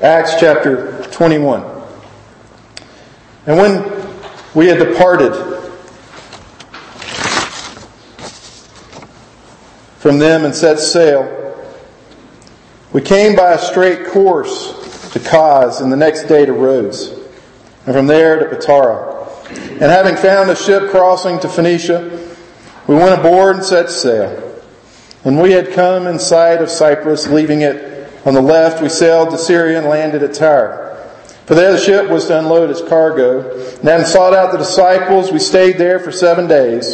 Acts chapter 21. And when we had departed from them and set sail, we came by a straight course to Kos, and the next day to Rhodes, and from there to Patara. And having found a ship crossing to Phoenicia, we went aboard and set sail. When we had come in sight of Cyprus, leaving it on the left, we sailed to Syria and landed at Tyre. For there the ship was to unload its cargo. And having sought out the disciples, we stayed there for 7 days.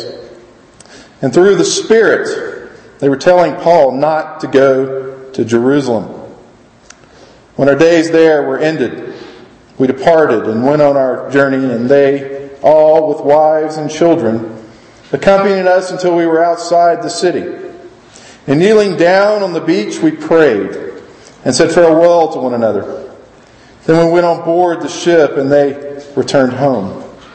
And through the Spirit, they were telling Paul not to go to Jerusalem. When our days there were ended, we departed and went on our journey, and they, all with wives and children, accompanied us until we were outside the city. And kneeling down on the beach, we prayed and said farewell to one another. Then we went on board the ship, and they returned home.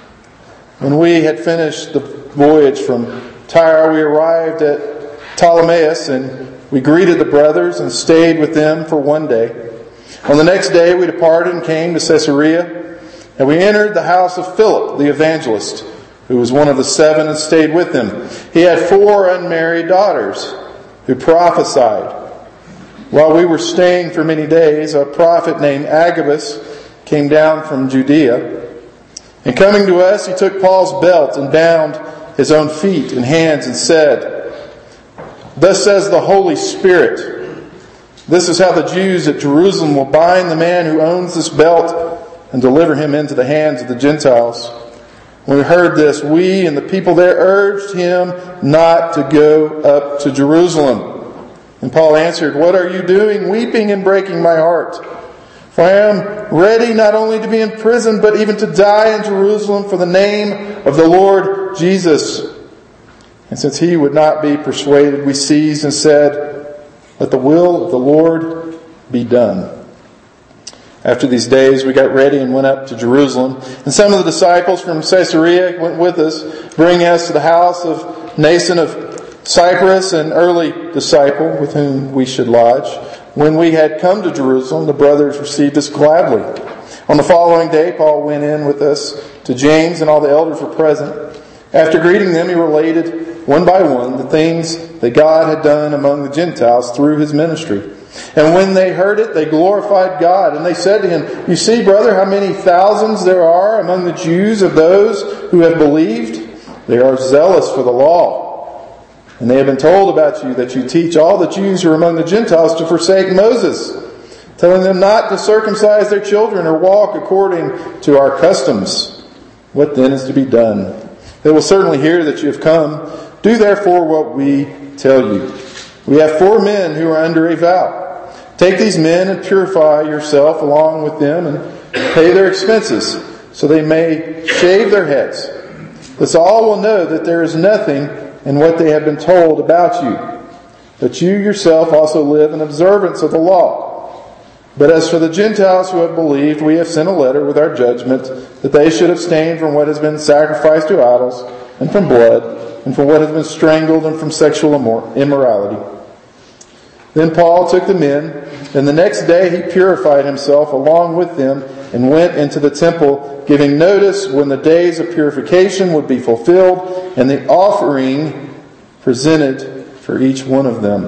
When we had finished the voyage from Tyre, we arrived at Ptolemais, and we greeted the brothers and stayed with them for 1 day. On the next day we departed and came to Caesarea, and we entered the house of Philip the evangelist, who was one of the 7, and stayed with him. He had 4 unmarried daughters who prophesied. While we were staying for many days, a prophet named Agabus came down from Judea. And coming to us, he took Paul's belt and bound his own feet and hands and said, "Thus says the Holy Spirit, this is how the Jews at Jerusalem will bind the man who owns this belt and deliver him into the hands of the Gentiles." When we heard this, we and the people there urged him not to go up to Jerusalem. And Paul answered, "What are you doing, weeping and breaking my heart? For I am ready not only to be in prison, but even to die in Jerusalem for the name of the Lord Jesus." And since he would not be persuaded, we ceased and said, "Let the will of the Lord be done." After these days, we got ready and went up to Jerusalem. And some of the disciples from Caesarea went with us, bringing us to the house of Mnason of Cyprus, an early disciple with whom we should lodge. When we had come to Jerusalem, the brothers received us gladly. On the following day, Paul went in with us to James, and all the elders were present. After greeting them, he related one by one the things that God had done among the Gentiles through his ministry. And when they heard it, they glorified God. And they said to him, "You see, brother, how many thousands there are among the Jews of those who have believed. They are zealous for the law. And they have been told about you that you teach all the Jews who are among the Gentiles to forsake Moses, telling them not to circumcise their children or walk according to our customs. What then is to be done? They will certainly hear that you have come. Do therefore what we tell you. We have 4 men who are under a vow. Take these men and purify yourself along with them and pay their expenses, so they may shave their heads. Thus all will know that there is nothing in what they have been told about you, that you yourself also live in observance of the law. But as for the Gentiles who have believed, we have sent a letter with our judgment that they should abstain from what has been sacrificed to idols, and from blood, and from what has been strangled, and from sexual immorality." Then Paul took the men, and the next day he purified himself along with them and went into the temple, giving notice when the days of purification would be fulfilled and the offering presented for each one of them.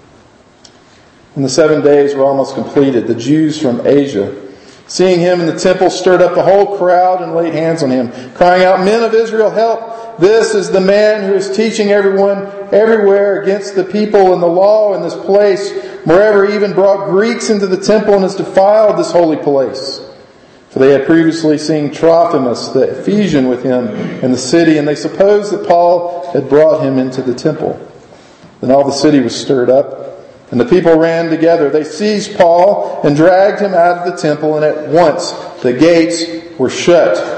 When the 7 days were almost completed, the Jews from Asia, seeing him in the temple, stirred up the whole crowd and laid hands on him, crying out, "Men of Israel, help! This is the man who is teaching everyone everywhere against the people and the law in this place. Moreover, he even brought Greeks into the temple and has defiled this holy place." For they had previously seen Trophimus the Ephesian with him in the city, and they supposed that Paul had brought him into the temple. Then all the city was stirred up, and the people ran together. They seized Paul and dragged him out of the temple, and at once the gates were shut.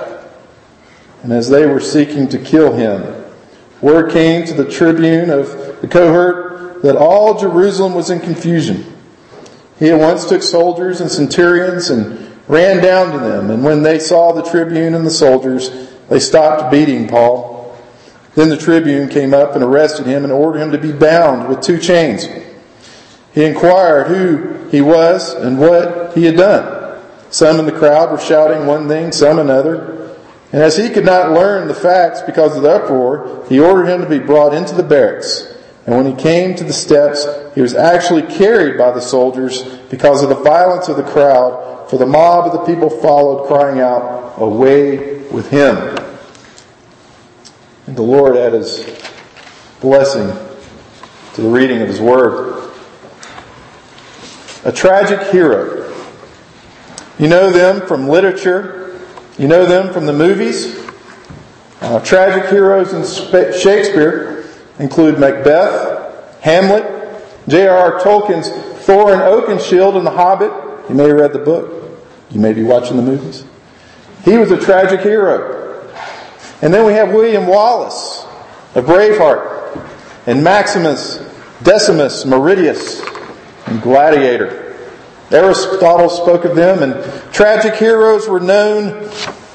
And as they were seeking to kill him, word came to the tribune of the cohort that all Jerusalem was in confusion. He at once took soldiers and centurions and ran down to them. And when they saw the tribune and the soldiers, they stopped beating Paul. Then the tribune came up and arrested him and ordered him to be bound with 2 chains. He inquired who he was and what he had done. Some in the crowd were shouting one thing, some another. And as he could not learn the facts because of the uproar, he ordered him to be brought into the barracks. And when he came to the steps, he was actually carried by the soldiers because of the violence of the crowd, for the mob of the people followed, crying out, "Away with him!" And the Lord add His blessing to the reading of His Word. A tragic hero. You know them from literature. You know them from the movies. Tragic heroes in Shakespeare include Macbeth, Hamlet, J.R.R. Tolkien's Thor and Oakenshield in The Hobbit. You may have read the book. You may be watching the movies. He was a tragic hero. And then we have William Wallace of Braveheart, and Maximus, Decimus, Meridius, and Gladiator. Aristotle spoke of them, and tragic heroes were known,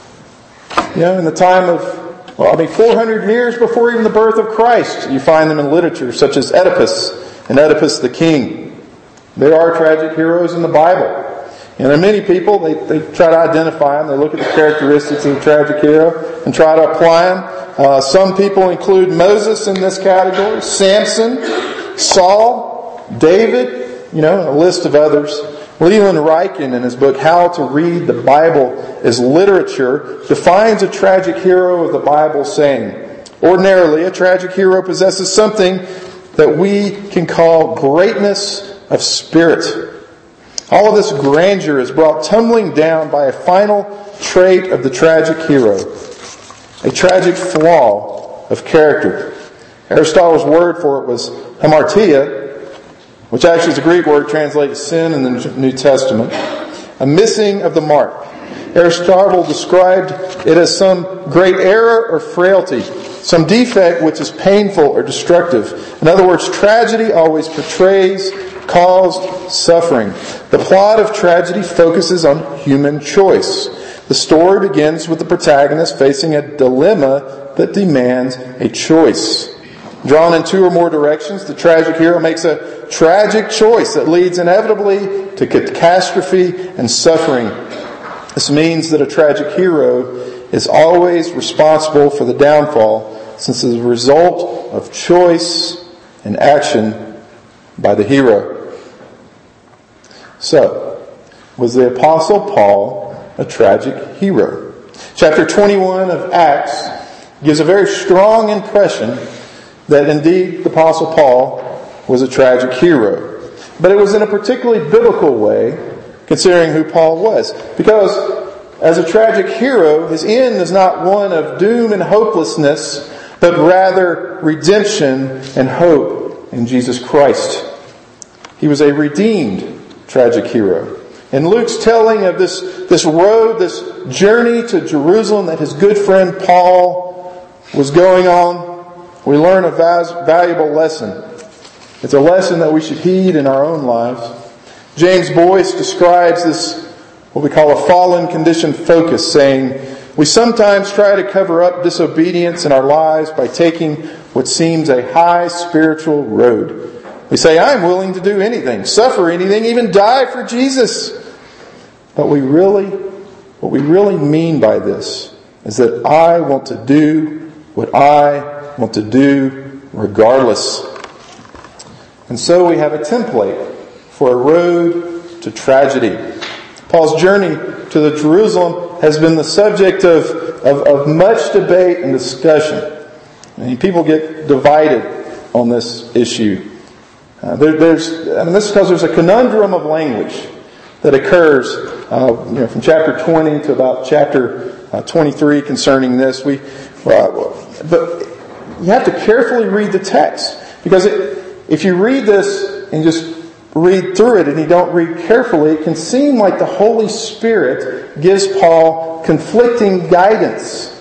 in the time of 400 years before even the birth of Christ. You find them in literature, such as Oedipus and Oedipus the King. There are tragic heroes in the Bible. And there are many people, they try to identify them. They look at the characteristics of the tragic hero and try to apply them. Some people include Moses in this category, Samson, Saul, David, and a list of others. Leland Ryken, in his book How to Read the Bible as Literature, defines a tragic hero of the Bible, saying, "Ordinarily, a tragic hero possesses something that we can call greatness of spirit. All of this grandeur is brought tumbling down by a final trait of the tragic hero, a tragic flaw of character." Aristotle's word for it was hamartia, which actually is a Greek word translated sin in the New Testament, a missing of the mark. Aristotle described it as some great error or frailty, some defect which is painful or destructive. In other words, tragedy always portrays caused suffering. The plot of tragedy focuses on human choice. The story begins with the protagonist facing a dilemma that demands a choice. Drawn in two or more directions, the tragic hero makes a tragic choice that leads inevitably to catastrophe and suffering. This means that a tragic hero is always responsible for the downfall, since it is a result of choice and action by the hero. So, was the Apostle Paul a tragic hero? Chapter 21 of Acts gives a very strong impression that indeed the Apostle Paul was a tragic hero. But it was in a particularly biblical way, considering who Paul was. Because as a tragic hero, his end is not one of doom and hopelessness, but rather redemption and hope in Jesus Christ. He was a redeemed tragic hero. In Luke's telling of this road, this journey to Jerusalem that his good friend Paul was going on, we learn a valuable lesson. It's a lesson that we should heed in our own lives. James Boyce describes this, what we call a fallen condition focus, saying, "We sometimes try to cover up disobedience in our lives by taking what seems a high spiritual road. We say, I'm willing to do anything, suffer anything, even die for Jesus. But what we really mean by this is that I want to do what I want to do regardless." And so we have a template for a road to tragedy. Paul's journey to the Jerusalem has been the subject of much debate and discussion. And people get divided on this issue. This is because there's a conundrum of language that occurs from chapter 20 to about chapter 23 concerning this. But you have to carefully read the text, because if you read this and just read through it and you don't read carefully, it can seem like the Holy Spirit gives Paul conflicting guidance.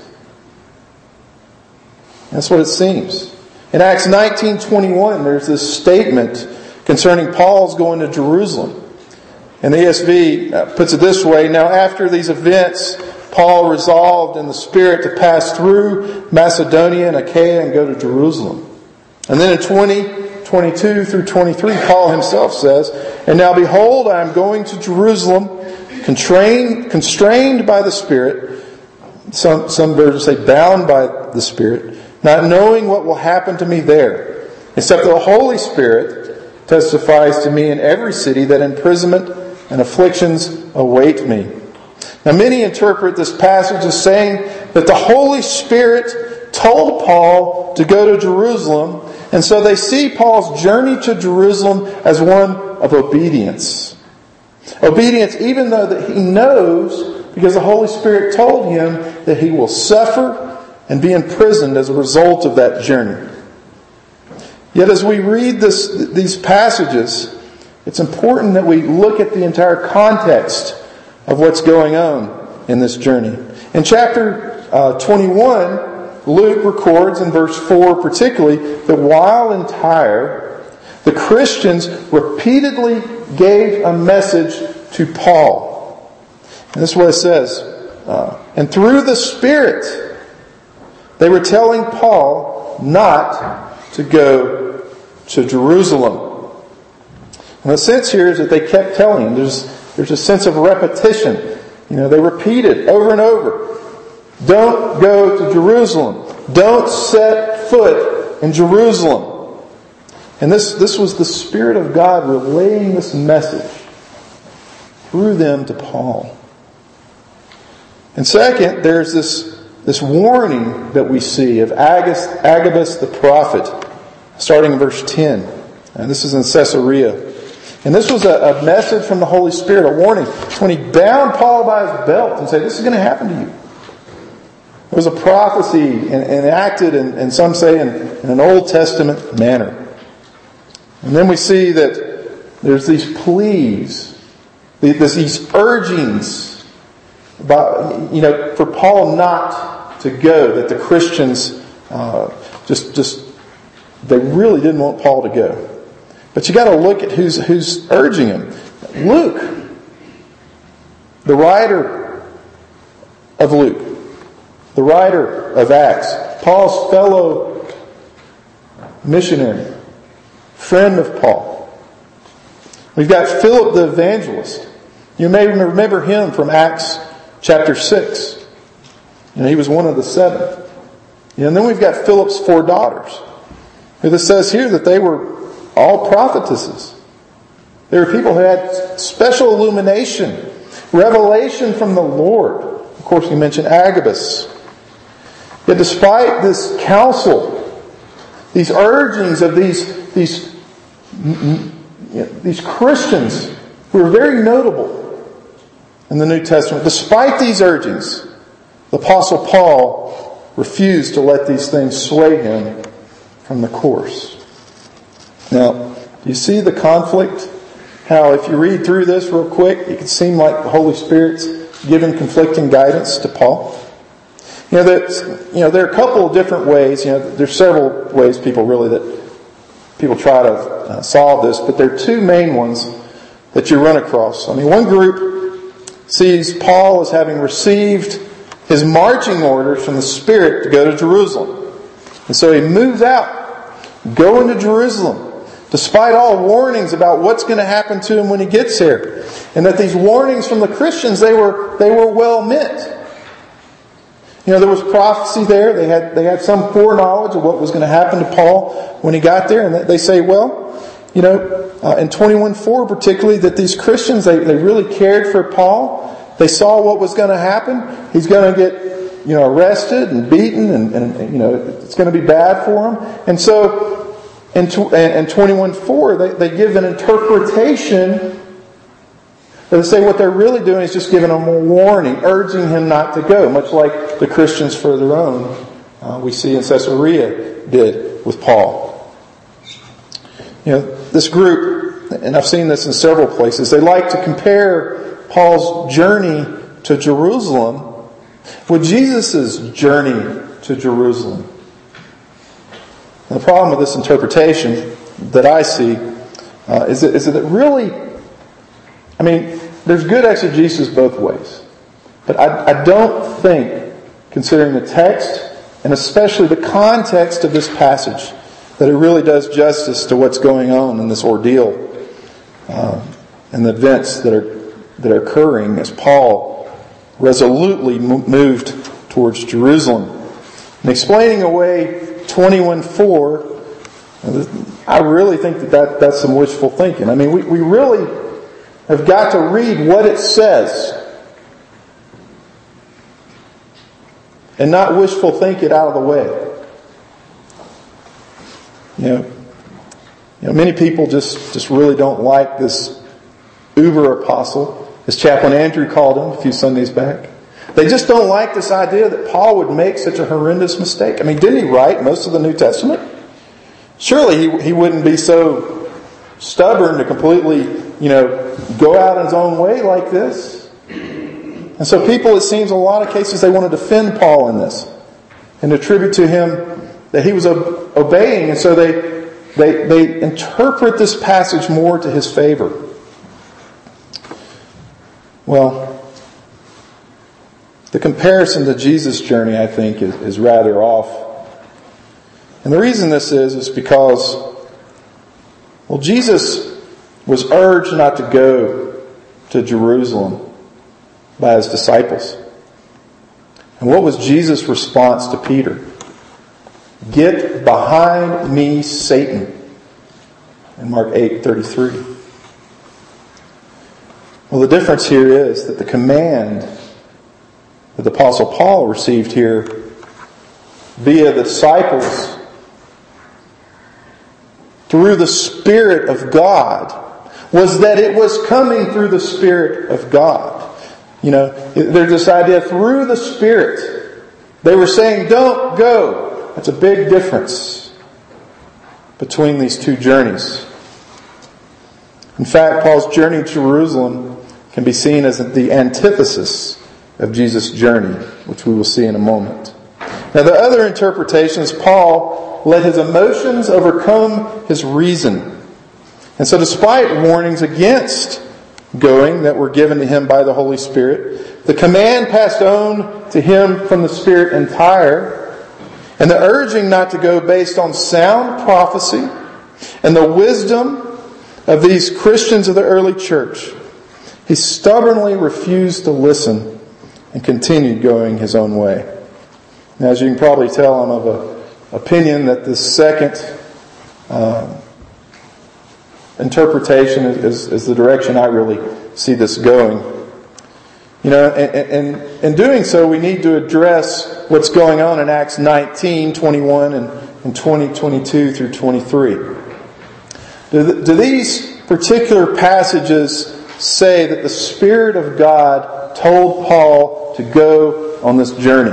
That's what it seems. In Acts 19:21, there's this statement concerning Paul's going to Jerusalem. And the ESV puts it this way: "Now after these events, Paul resolved in the Spirit to pass through Macedonia and Achaia and go to Jerusalem." And then in 20:22 through 23, Paul himself says, "And now behold, I am going to Jerusalem, constrained by the Spirit, some versions say bound by the Spirit, not knowing what will happen to me there, except the Holy Spirit testifies to me in every city that imprisonment and afflictions await me. Now many interpret this passage as saying that the Holy Spirit told Paul to go to Jerusalem, and so they see Paul's journey to Jerusalem as one of obedience. Obedience even though that he knows, because the Holy Spirit told him, that he will suffer and be imprisoned as a result of that journey. Yet as we read these passages, it's important that we look at the entire context of what's going on in this journey. In chapter 21, Luke records in verse 4 particularly that while in Tyre, the Christians repeatedly gave a message to Paul. And this is what it says. And through the Spirit, they were telling Paul not to go to Jerusalem. And the sense here is that they kept telling him. There's a sense of repetition. They repeated over and over. Don't go to Jerusalem. Don't set foot in Jerusalem. And this was the Spirit of God relaying this message through them to Paul. And second, there's this warning that we see of Agabus the prophet, starting in verse 10. And this is in Caesarea. And this was a message from the Holy Spirit, a warning, when he bound Paul by his belt and said, this is going to happen to you. It was a prophecy enacted, and some say in an Old Testament manner. And then we see that there's these pleas, these urgings about, for Paul not to go, that the Christians they really didn't want Paul to go. But you got to look at who's urging him. Luke, the writer of Luke, the writer of Acts, Paul's fellow missionary, friend of Paul. We've got Philip the evangelist. You may remember him from Acts chapter 6. He was one of the 7. And then we've got Philip's 4 daughters. It says here that they were all prophetesses. They were people who had special illumination, revelation from the Lord. Of course, we mentioned Agabus. Yet despite this counsel, these urgings of these Christians who are very notable in the New Testament, despite these urgings, the Apostle Paul refused to let these things sway him from the course. Now, do you see the conflict? How if you read through this real quick, it can seem like the Holy Spirit's giving conflicting guidance to Paul. There are a couple of different ways. There's several ways people try to solve this, but there are 2 main ones that you run across. One group sees Paul as having received his marching orders from the Spirit to go to Jerusalem. And so he moves out, going to Jerusalem, despite all warnings about what's going to happen to him when he gets here. And that these warnings from the Christians, they were well meant. There was prophecy there. They had some foreknowledge of what was going to happen to Paul when he got there. And they say, in 21:4 particularly, that these Christians, they really cared for Paul. They saw what was going to happen. He's going to get, arrested and beaten, and it's going to be bad for him. And so, in 21:4, they give an interpretation. They say what they're really doing is just giving him a warning, urging him not to go, much like the Christians further on we see in Caesarea did with Paul. This group, and I've seen this in several places, they like to compare Paul's journey to Jerusalem with Jesus' journey to Jerusalem. And the problem with this interpretation that I see is that it really, there's good exegesis both ways. But I don't think, considering the text, and especially the context of this passage, that it really does justice to what's going on in this ordeal and the events that are that are occurring as Paul resolutely moved towards Jerusalem. And explaining away 21:4, I really think that's some wishful thinking. I mean, we really have got to read what it says and not wishful think it out of the way. You know, many people just really don't like this uber apostle, as Chaplain Andrew called him a few Sundays back. They just don't like this idea that Paul would make such a horrendous mistake. I mean, didn't he write most of the New Testament? Surely he wouldn't be so stubborn to completely, go out in his own way like this. And so people, it seems in a lot of cases, they want to defend Paul in this and attribute to him that he was obeying. And so they interpret this passage more to his favor. Well, the comparison to Jesus' journey, I think, is rather off. And the reason this is because, Jesus was urged not to go to Jerusalem by his disciples. And what was Jesus' response to Peter? "Get behind me, Satan," in Mark 8:33. Well, the difference here is that the command that the Apostle Paul received here via the disciples through the Spirit of God was that it was coming through the Spirit of God. There's this idea through the Spirit. They were saying, "Don't go." That's a big difference between these two journeys. In fact, Paul's journey to Jerusalem can be seen as the antithesis of Jesus' journey, which we will see in a moment. Now, the other interpretation is Paul let his emotions overcome his reason. And so despite warnings against going that were given to him by the Holy Spirit, the command passed on to him from the Spirit entire, and the urging not to go based on sound prophecy and the wisdom of these Christians of the early church, he stubbornly refused to listen and continued going his own way. Now, as you can probably tell, I'm of an opinion that this second interpretation is the direction I really see this going. And in doing so, we need to address what's going on in Acts 19:21 and 20:22 through 23. Do these particular passages say that the Spirit of God told Paul to go on this journey?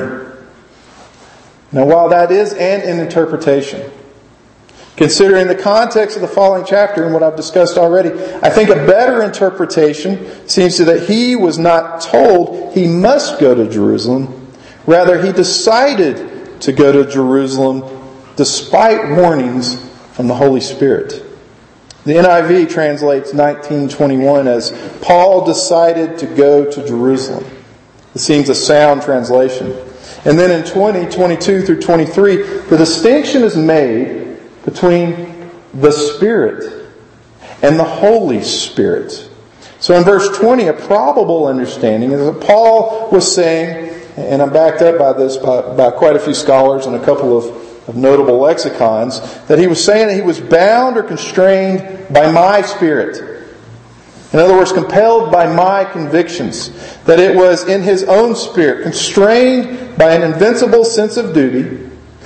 Now, while that is an interpretation, considering the context of the following chapter and what I've discussed already, I think a better interpretation seems to that he was not told he must go to Jerusalem. Rather, he decided to go to Jerusalem despite warnings from the Holy Spirit. The NIV translates 19:21 as Paul decided to go to Jerusalem. It seems a sound translation. And then in 20:22 through 23, the distinction is made between the Spirit and the Holy Spirit. So in verse 20, a probable understanding is that Paul was saying, and I'm backed up by this by quite a few scholars and a couple of notable lexicons, that he was saying that he was bound or constrained by my Spirit. In other words, compelled by my convictions. That it was in his own spirit, constrained by an invincible sense of duty,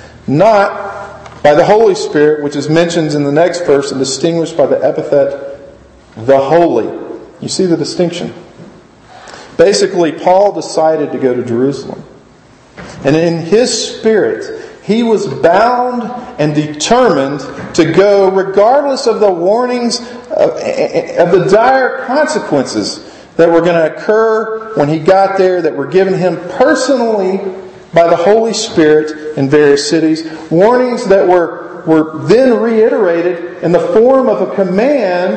not by the Holy Spirit, which is mentioned in the next verse and distinguished by the epithet, the Holy. You see the distinction? Basically, Paul decided to go to Jerusalem. And in his spirit, he was bound and determined to go regardless of the warnings of the dire consequences that were going to occur when he got there, that were given him personally by the Holy Spirit in various cities. Warnings that were then reiterated in the form of a command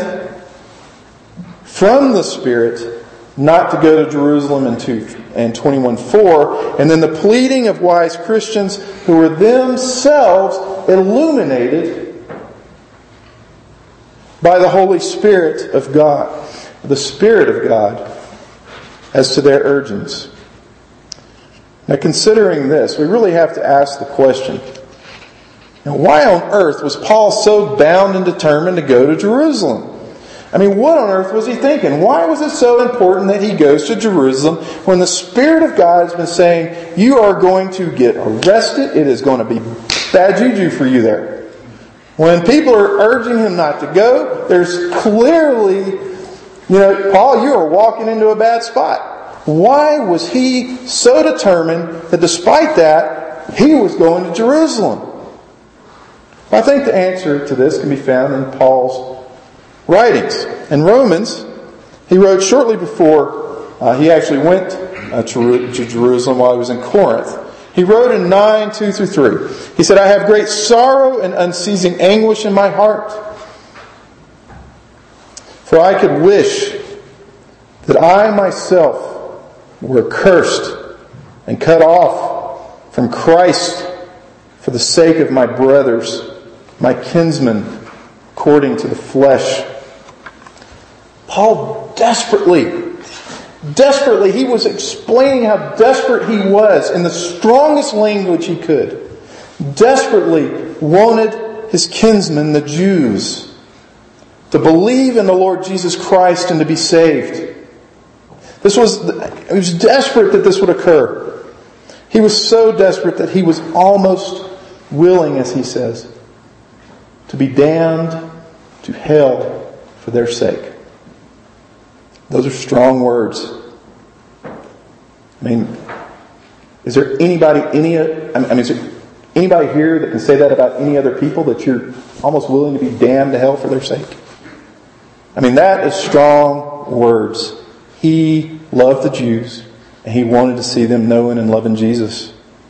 from the Spirit not to go to Jerusalem in 21:4, and then the pleading of wise Christians who were themselves illuminated by the Holy Spirit of God. The Spirit of God as to their urgings. Now, considering this, we really have to ask the question, now, why on earth was Paul so bound and determined to go to Jerusalem? I mean, what on earth was he thinking? Why was it so important that he goes to Jerusalem when the Spirit of God has been saying, you are going to get arrested, it is going to be bad juju for you there? When people are urging him not to go, there's clearly, Paul, you are walking into a bad spot. Why was he so determined that despite that, he was going to Jerusalem? I think the answer to this can be found in Paul's writings. In Romans, he wrote shortly before he actually went to Jerusalem while he was in Corinth. He wrote in 9:2-3. He said, I have great sorrow and unceasing anguish in my heart. For I could wish that I myself were cursed and cut off from Christ for the sake of my brothers, my kinsmen, according to the flesh. Paul desperately, he was explaining how desperate he was in the strongest language he could. Desperately wanted his kinsmen, the Jews, to believe in the Lord Jesus Christ and to be saved. He was desperate that this would occur. He was so desperate that he was almost willing, as he says, to be damned to hell for their sake. Those are strong words. I mean, is there anybody here that can say that about any other people, that you're almost willing to be damned to hell for their sake? I mean, that is strong words. He loved the Jews, and he wanted to see them knowing and loving Jesus.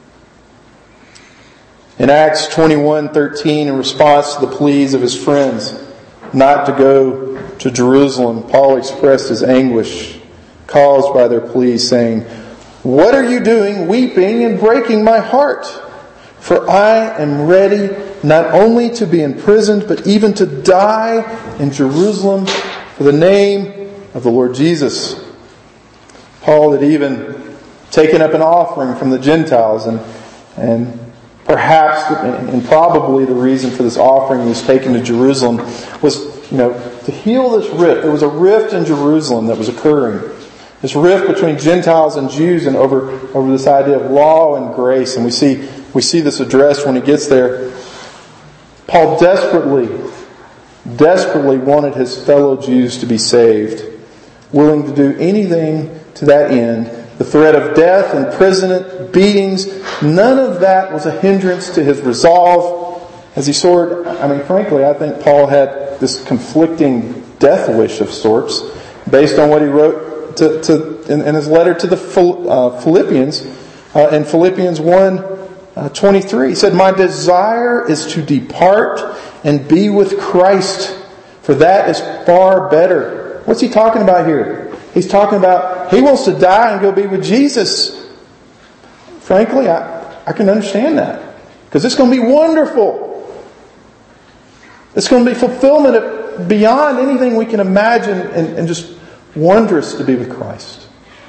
In Acts 21:13, in response to the pleas of his friends not to go to Jerusalem, Paul expressed his anguish caused by their pleas, saying, What are you doing, weeping and breaking my heart? For I am ready not only to be imprisoned, but even to die in Jerusalem for the name of the Lord Jesus. Paul had even taken up an offering from the Gentiles, and perhaps and probably the reason for this offering he was taken to Jerusalem was, to heal this rift. There was a rift in Jerusalem that was occurring. This rift between Gentiles and Jews, and over this idea of law and grace. And we see this addressed when he gets there. Paul desperately wanted his fellow Jews to be saved, willing to do anything to that end. The threat of death, imprisonment, beatings, none of that was a hindrance to his resolve. As he soared, frankly, I think Paul had this conflicting death wish of sorts, based on what he wrote in his letter to the Philippians, in Philippians 1:23. He said, My desire is to depart and be with Christ, for that is far better. What's he talking about here? He's talking about he wants to die and go be with Jesus. Frankly, I can understand that, because it's going to be wonderful. It's going to be fulfillment beyond anything we can imagine, and just wondrous to be with Christ.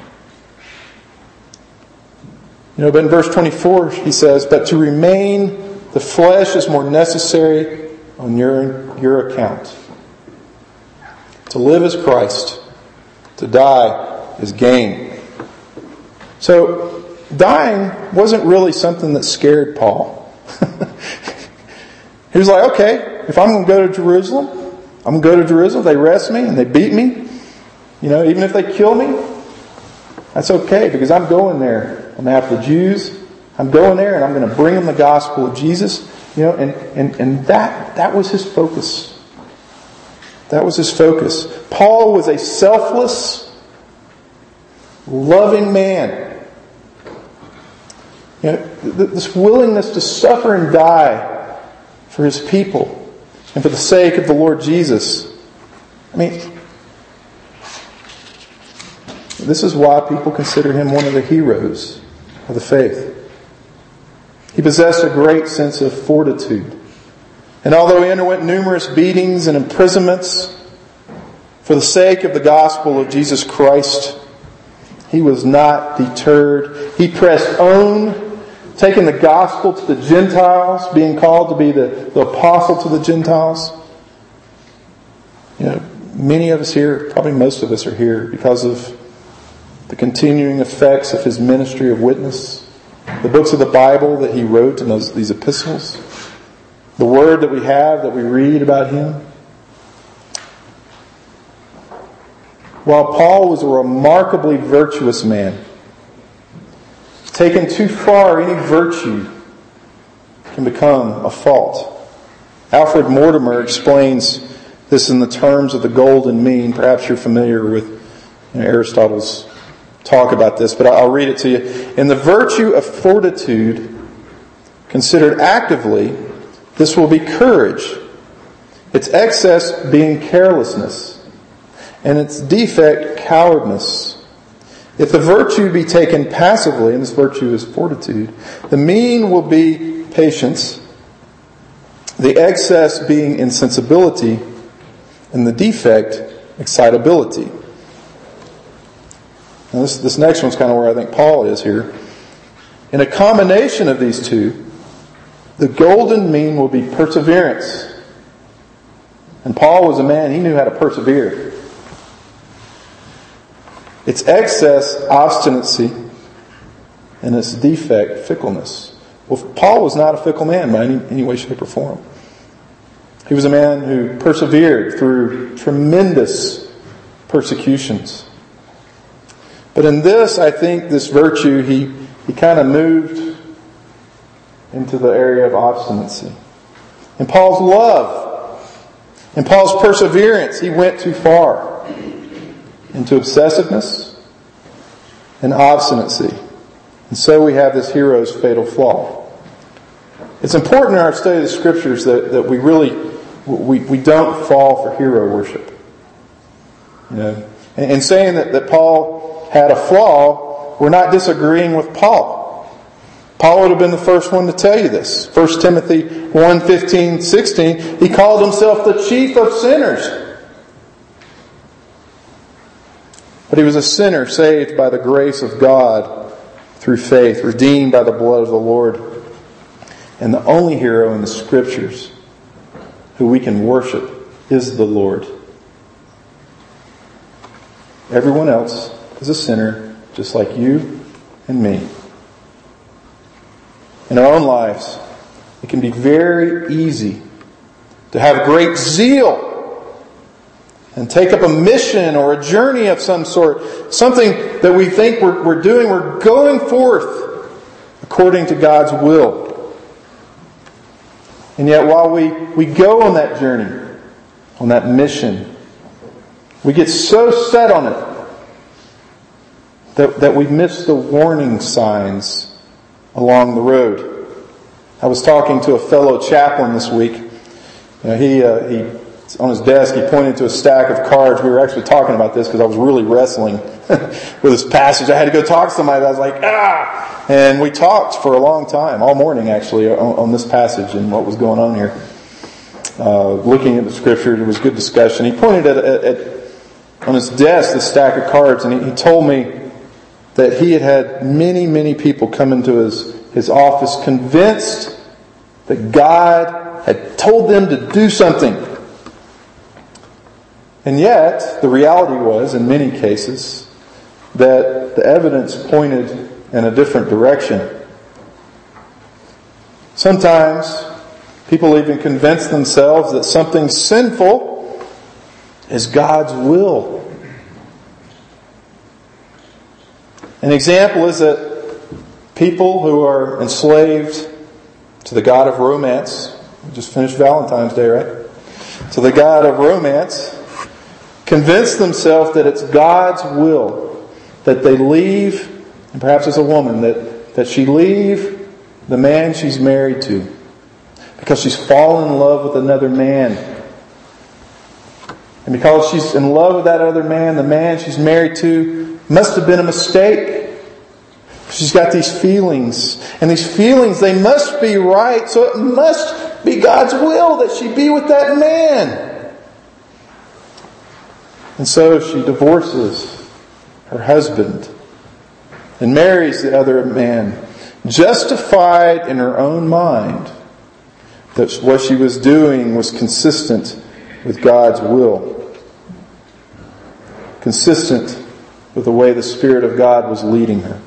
But in verse 24 he says, But to remain the flesh is more necessary on your account. To live is Christ. To die is gain. So, dying wasn't really something that scared Paul. He was like, okay, if I'm going to go to Jerusalem, I'm going to go to Jerusalem. They arrest me and they beat me. Even if they kill me, that's okay, because I'm going there on behalf of the Jews. I'm going there and I'm going to bring them the gospel of Jesus. And that was his focus. That was his focus. Paul was a selfless, loving man. This willingness to suffer and die for his people and for the sake of the Lord Jesus. This is why people consider him one of the heroes of the faith. He possessed a great sense of fortitude. And although he underwent numerous beatings and imprisonments for the sake of the gospel of Jesus Christ, He was not deterred. He pressed on, taking the gospel to the Gentiles, being called to be the apostle to the Gentiles. Many of us here, probably most of us are here because of the continuing effects of his ministry of witness, the books of the Bible that he wrote in these epistles, the word that we have, that we read about him. While Paul was a remarkably virtuous man, taken too far, any virtue can become a fault. Alfred Mortimer explains this in the terms of the golden mean. Perhaps you're familiar with Aristotle's talk about this, but I'll read it to you. In the virtue of fortitude, considered actively, this will be courage, its excess being carelessness, and its defect cowardice. If the virtue be taken passively, and this virtue is fortitude, the mean will be patience, the excess being insensibility, and the defect excitability. Now this next one's kind of where I think Paul is here. In a combination of these two, the golden mean will be perseverance. And Paul was a man, he knew how to persevere. Its excess, obstinacy, and its defect, fickleness. Well, Paul was not a fickle man by any way, shape, or form. He was a man who persevered through tremendous persecutions. But in this, I think, this virtue, he kind of moved into the area of obstinacy. In Paul's love, in Paul's perseverance, he went too far into obsessiveness and obstinacy. And so we have this hero's fatal flaw. It's important in our study of the Scriptures that we really we don't fall for hero worship. And saying that Paul had a flaw, we're not disagreeing with Paul. Paul would have been the first one to tell you this. 1 Timothy 1:15-16, he called himself the chief of sinners. But he was a sinner saved by the grace of God through faith, redeemed by the blood of the Lord. And the only hero in the Scriptures who we can worship is the Lord. Everyone else is a sinner, just like you and me. In our own lives, it can be very easy to have great zeal and take up a mission or a journey of some sort, something that we think we're doing, we're going forth according to God's will. And yet while we go on that journey, on that mission, we get so set on it that we miss the warning signs along the road. I was talking to a fellow chaplain this week. He on his desk, he pointed to a stack of cards. We were actually talking about this because I was really wrestling with this passage. I had to go talk to somebody. I was like, And we talked for a long time, all morning actually, on this passage and what was going on here. Looking at the Scripture, it was good discussion. He pointed at on his desk this stack of cards, and he told me that he had many, many people come into his office convinced that God had told them to do something. And yet, the reality was, in many cases, that the evidence pointed in a different direction. Sometimes, people even convince themselves that something sinful is God's will. An example is that people who are enslaved to the god of romance, we just finished Valentine's Day, right? To the god of romance, convince themselves that it's God's will that they leave, and perhaps it's a woman, that she leave the man she's married to because she's fallen in love with another man. And because she's in love with that other man, the man she's married to must have been a mistake. She's got these feelings. And these feelings, they must be right. So it must be God's will that she be with that man. And so she divorces her husband and marries the other man, justified in her own mind that what she was doing was consistent with God's will, consistent with the way the Spirit of God was leading her.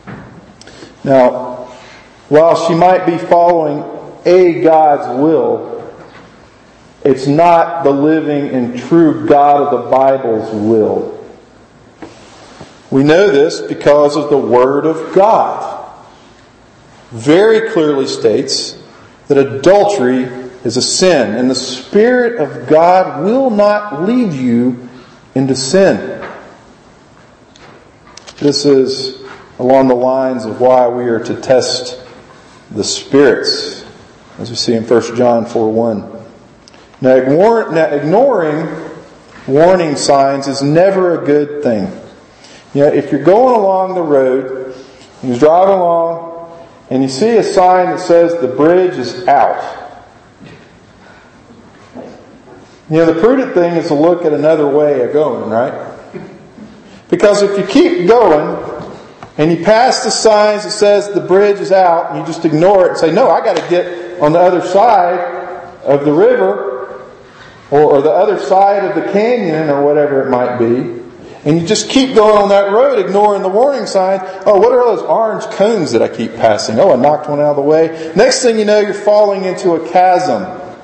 Now, while she might be following God's will, it's not the living and true God of the Bible's will. We know this because of the Word of God. Very clearly states that adultery is a sin, and the Spirit of God will not lead you into sin. This is along the lines of why we are to test the spirits, as we see in 1 John 4:1. Now, ignoring warning signs is never a good thing. You know, if you're going along the road, you're driving along, and you see a sign that says the bridge is out, you know, the prudent thing is to look at another way of going, right? Because if you keep going, and you pass the signs that says the bridge is out, and you just ignore it and say, no, I got to get on the other side of the river, or the other side of the canyon, or whatever it might be, and you just keep going on that road, ignoring the warning signs. Oh, what are those orange cones that I keep passing? Oh, I knocked one out of the way. Next thing you know, you're falling into a chasm.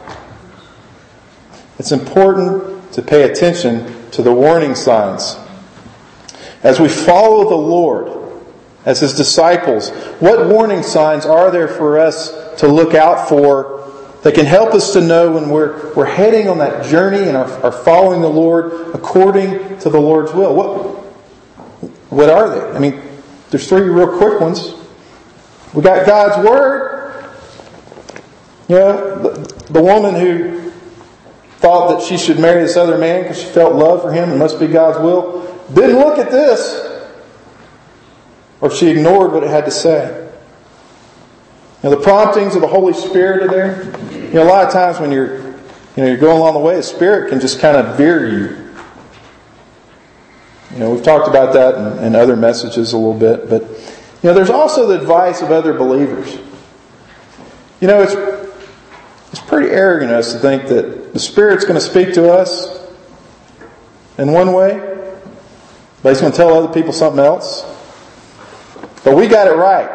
It's important to pay attention to the warning signs. As we follow the Lord, as His disciples, what warning signs are there for us to look out for that can help us to know when we're heading on that journey and are following the Lord according to the Lord's will? What are they? I mean, there's three real quick ones. We got God's Word. You know, the woman who thought that she should marry this other man because she felt love for him and must be God's will, didn't look at this, or she ignored what it had to say. Now, the promptings of the Holy Spirit are there. You know, a lot of times when you're going along the way, the Spirit can just kind of veer you. You know, we've talked about that in other messages a little bit, but you know, there's also the advice of other believers. You know, it's pretty arrogant of us to think that the Spirit's going to speak to us in one way, but He's going to tell other people something else. But we got it right.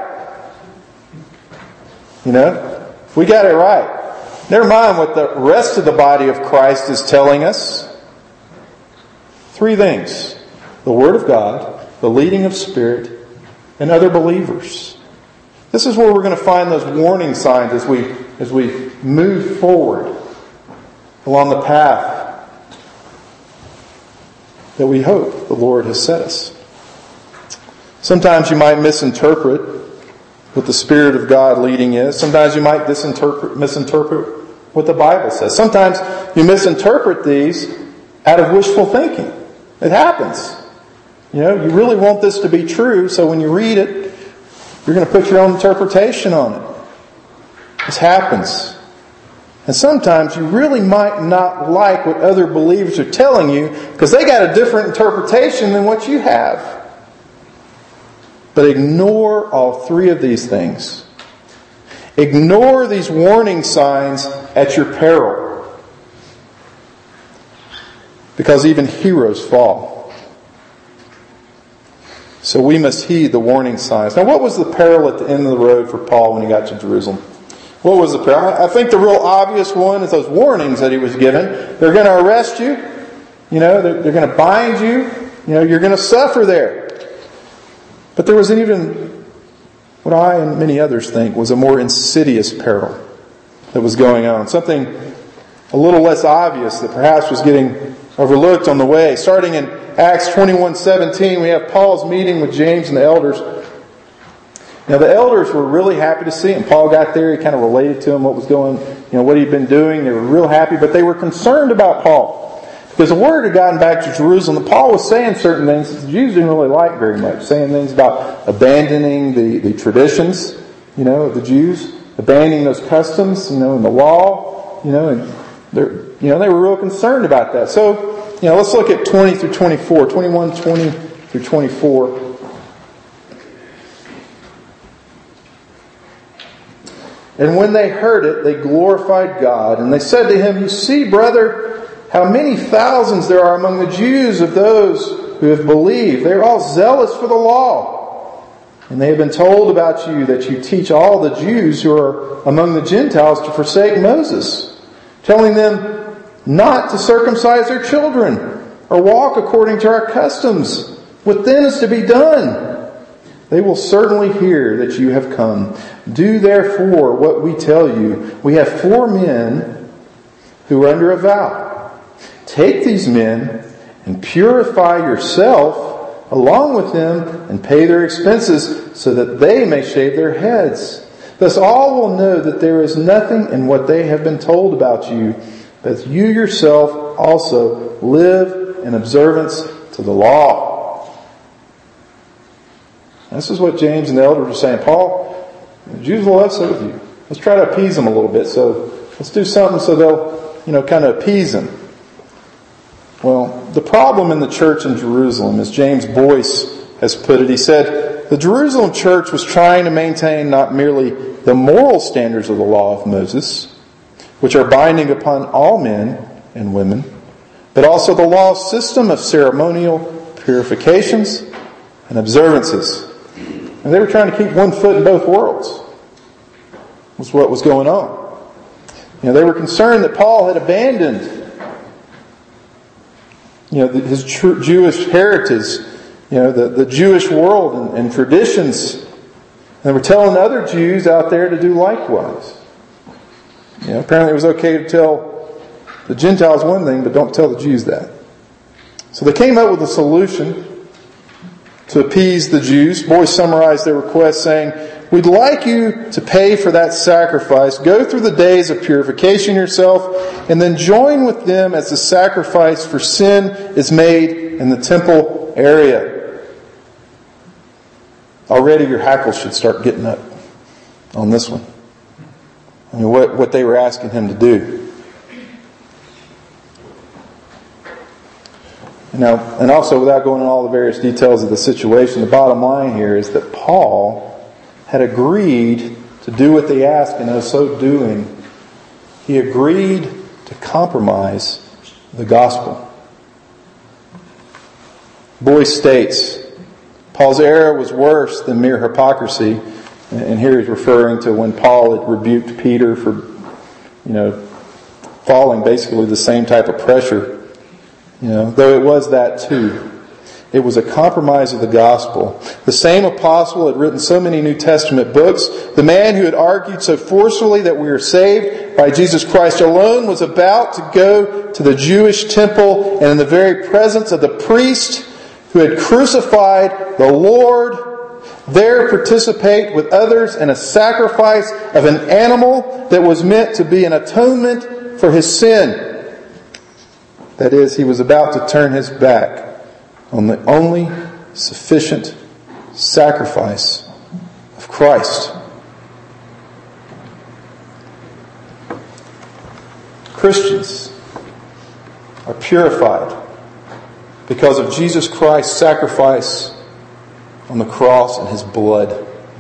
You know, we got it right. Never mind what the rest of the body of Christ is telling us. Three things: the Word of God, the leading of Spirit, and other believers. This is where we're going to find those warning signs as we move forward along the path that we hope the Lord has set us. Sometimes you might misinterpret what the Spirit of God leading is. Sometimes you might misinterpret what the Bible says. Sometimes you misinterpret these out of wishful thinking. It happens. You know, you really want this to be true, so when you read it, you're going to put your own interpretation on it. This happens. And sometimes you really might not like what other believers are telling you because they got a different interpretation than what you have. But ignore all three of these things. Ignore these warning signs at your peril. Because even heroes fall. So we must heed the warning signs. Now, what was the peril at the end of the road for Paul when he got to Jerusalem? What was the peril? I think the real obvious one is those warnings that he was given. They're going to arrest you. You know, they're going to bind you. You know, you're going to suffer there. But there was an even, what I and many others think, was a more insidious peril that was going on. Something a little less obvious that perhaps was getting overlooked on the way. Starting in Acts 21:17, we have Paul's meeting with James and the elders. Now the elders were really happy to see him. Paul got there, he kind of related to him what was going, what he'd been doing. They were real happy, but they were concerned about Paul. Because the word had gotten back to Jerusalem, and Paul was saying certain things that the Jews didn't really like very much. Saying things about abandoning the traditions, of the Jews, abandoning those customs, and the law, and they were real concerned about that. So, let's look at 20 through 24, 21, 20 through 24. And when they heard it, they glorified God. And they said to him, "You see, brother, how many thousands there are among the Jews of those who have believed. They are all zealous for the law. And they have been told about you that you teach all the Jews who are among the Gentiles to forsake Moses, telling them not to circumcise their children or walk according to our customs. What then is to be done? They will certainly hear that you have come. Do therefore what we tell you. We have 4 men who are under a vow. Take these men and purify yourself along with them and pay their expenses so that they may shave their heads. Thus all will know that there is nothing in what they have been told about you, but you yourself also live in observance to the law." This is what James and the elders are saying. Paul, the Jews will upset with you. Let's try to appease them a little bit. So let's do something so they'll, kind of appease them. Well, the problem in the church in Jerusalem, as James Boyce has put it, he said, the Jerusalem church was trying to maintain not merely the moral standards of the law of Moses, which are binding upon all men and women, but also the law system of ceremonial purifications and observances. And they were trying to keep one foot in both worlds. Was what was going on. They were concerned that Paul had abandoned his Jewish heritage, the Jewish world and traditions. And they were telling other Jews out there to do likewise. Apparently it was okay to tell the Gentiles one thing, but don't tell the Jews that. So they came up with a solution to appease the Jews. Boyce summarized their request saying, "We'd like you to pay for that sacrifice, go through the days of purification yourself, and then join with them as the sacrifice for sin is made in the temple area." Already your hackles should start getting up on this one. What they were asking him to do. Now, and also without going into all the various details of the situation, the bottom line here is that Paul had agreed to do what they asked, and in so doing, he agreed to compromise the gospel. Boyce states, Paul's error was worse than mere hypocrisy, and here he's referring to when Paul had rebuked Peter for, following basically the same type of pressure. Though it was that too. It was a compromise of the gospel. The same apostle had written so many New Testament books. The man who had argued so forcefully that we are saved by Jesus Christ alone was about to go to the Jewish temple and in the very presence of the priest who had crucified the Lord, there participate with others in a sacrifice of an animal that was meant to be an atonement for his sin. That is, he was about to turn his back on the only sufficient sacrifice of Christ. Christians are purified because of Jesus Christ's sacrifice on the cross and His blood.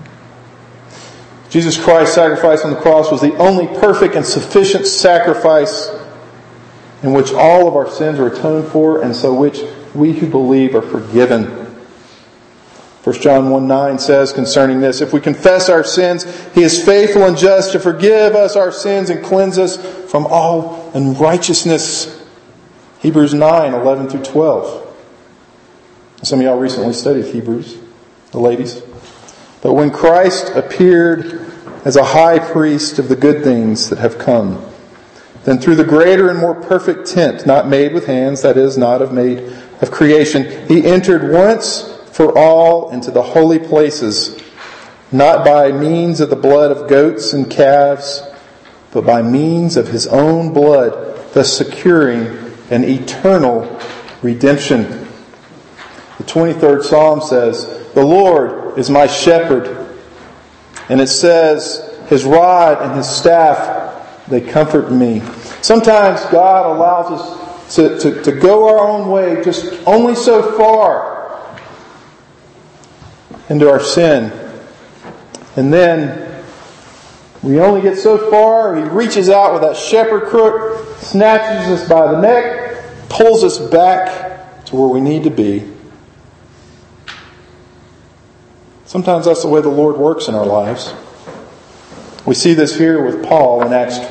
Jesus Christ's sacrifice on the cross was the only perfect and sufficient sacrifice in which all of our sins are atoned for, and so which we who believe are forgiven. 1 John 1:9 says concerning this, "If we confess our sins, He is faithful and just to forgive us our sins and cleanse us from all unrighteousness." Hebrews 9:11 through 12. Some of y'all recently studied Hebrews, the ladies. But when Christ appeared as a high priest of the good things that have come, then through the greater and more perfect tent, not made with hands, that is, not made of creation, He entered once for all into the holy places, not by means of the blood of goats and calves, but by means of His own blood, thus securing an eternal redemption. The 23rd Psalm says, "The Lord is my shepherd." And it says, "His rod and His staff, they comfort me." Sometimes God allows us to go our own way just only so far into our sin. And then We only get so far. He reaches out with that shepherd crook, snatches us by the neck, pulls us back to where we need to be. Sometimes that's the way the Lord works in our lives. We see this here with Paul in Acts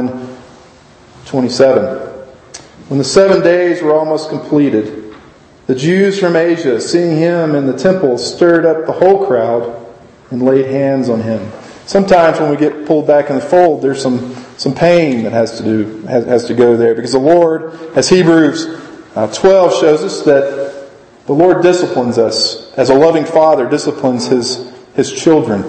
21:27. When the 7 days were almost completed, the Jews from Asia, seeing him in the temple, stirred up the whole crowd and laid hands on him. Sometimes when we get pulled back in the fold, there's some pain that has to go there, because the Lord, as Hebrews 12 shows us, that the Lord disciplines us as a loving father disciplines his children.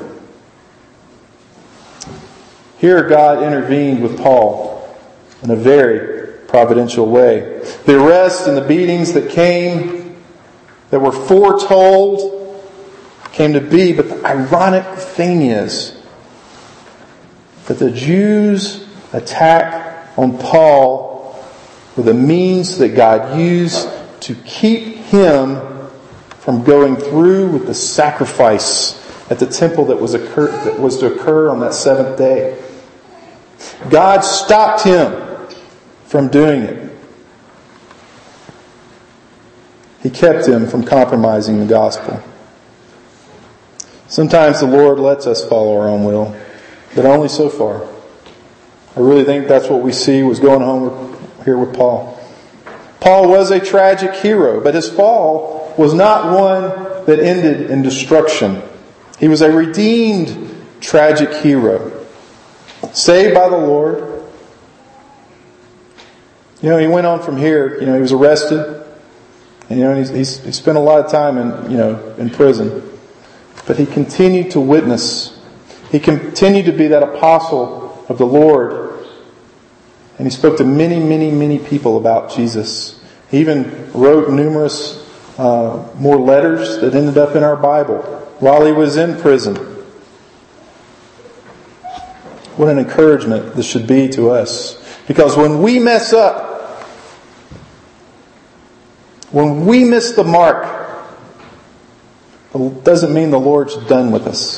Here God intervened with Paul in a very providential way. The arrests and the beatings that were foretold, came to be. But the ironic thing is that the Jews' attack on Paul were the means that God used to keep him from going through with the sacrifice at the temple that was to occur on that seventh day. God stopped him from doing it. He kept him from compromising the gospel. Sometimes the Lord lets us follow our own will, but only so far. I really think that's what we see was going on here with Paul. Paul was a tragic hero, but his fall was not one that ended in destruction. He was a redeemed tragic hero, saved by the Lord. He went on from here. He was arrested, and he spent a lot of time in prison. But he continued to witness. He continued to be that apostle of the Lord. And he spoke to many, many, many people about Jesus. He even wrote numerous more letters that ended up in our Bible while he was in prison. What an encouragement this should be to us. Because when we mess up, when we miss the mark, it doesn't mean the Lord's done with us.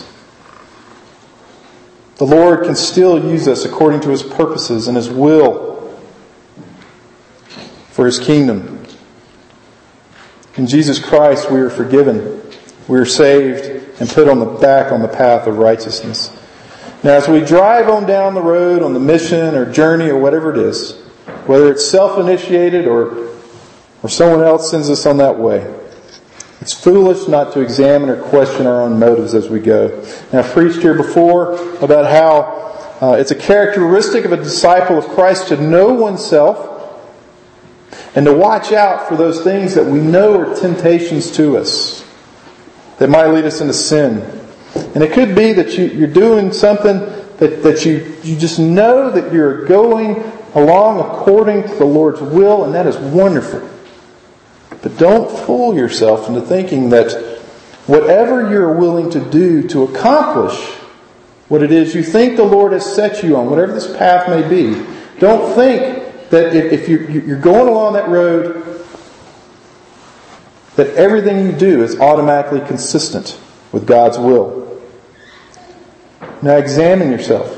The Lord can still use us according to His purposes and His will for His kingdom. In Jesus Christ we are forgiven, we are saved, and put on the path of righteousness. Now as we drive on down the road on the mission or journey or whatever it is, whether it's self-initiated or someone else sends us on that way, it's foolish not to examine or question our own motives as we go. Now, I've preached here before about how it's a characteristic of a disciple of Christ to know oneself and to watch out for those things that we know are temptations to us that might lead us into sin. And it could be that you're doing something that you just know that you're going along according to the Lord's will, and that is wonderful. But don't fool yourself into thinking that whatever you're willing to do to accomplish what it is you think the Lord has set you on, whatever this path may be, don't think that if you're going along that road, that everything you do is automatically consistent with God's will. Now examine yourself.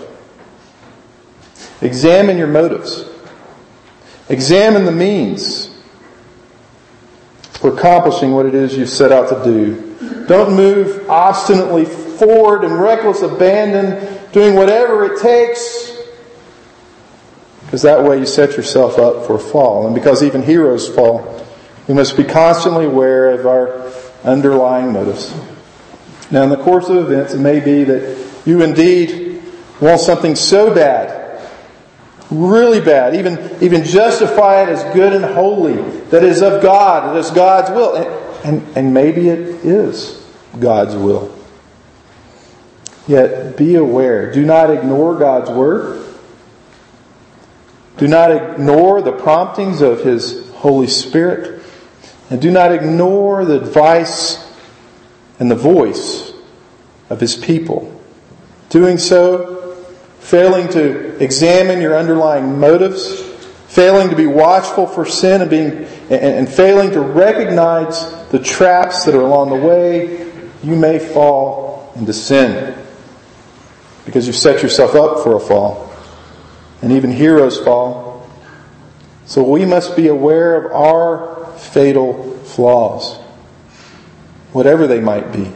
Examine your motives. Examine the means for accomplishing what it is you've set out to do. Don't move obstinately forward in reckless abandon, doing whatever it takes, because that way you set yourself up for a fall. And because even heroes fall, we must be constantly aware of our underlying motives. Now in the course of events, it may be that you indeed want something so bad, really bad, even justify it as good and holy, that is of God, that is God's will. And maybe it is God's will. Yet be aware. Do not ignore God's Word. Do not ignore the promptings of His Holy Spirit. And do not ignore the advice and the voice of His people. Doing so, failing to examine your underlying motives, failing to be watchful for sin, and failing to recognize the traps that are along the way, you may fall into sin. because you've set yourself up for a fall. And even heroes fall. So we must be aware of our fatal flaws, whatever they might be.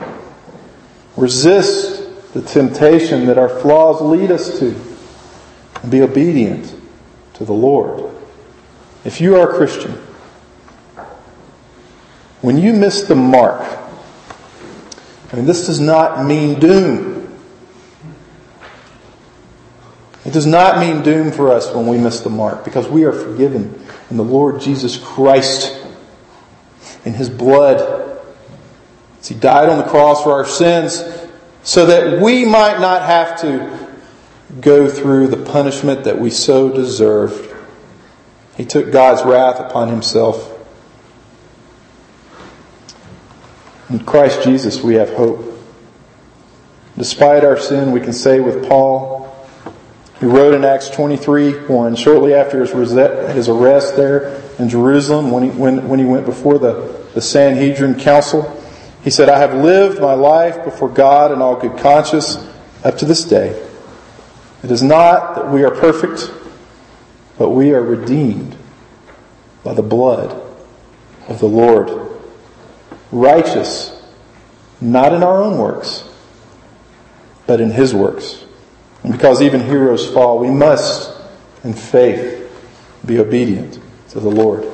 Resist the temptation that our flaws lead us to, and be obedient to the Lord. If you are a Christian, when you miss the mark, this does not mean doom. It does not mean doom for us when we miss the mark, because we are forgiven in the Lord Jesus Christ, in His blood. As He died on the cross for our sins, so that we might not have to go through the punishment that we so deserved. He took God's wrath upon Himself. In Christ Jesus we have hope. Despite our sin, we can say with Paul, who wrote in Acts 23:1, shortly after his arrest there in Jerusalem, when he went before the Sanhedrin council, he said, "I have lived my life before God in all good conscience up to this day. It is not that we are perfect, but we are redeemed by the blood of the Lord. Righteous, not in our own works, but in His works. And because even heroes fall, we must, in faith, be obedient to the Lord."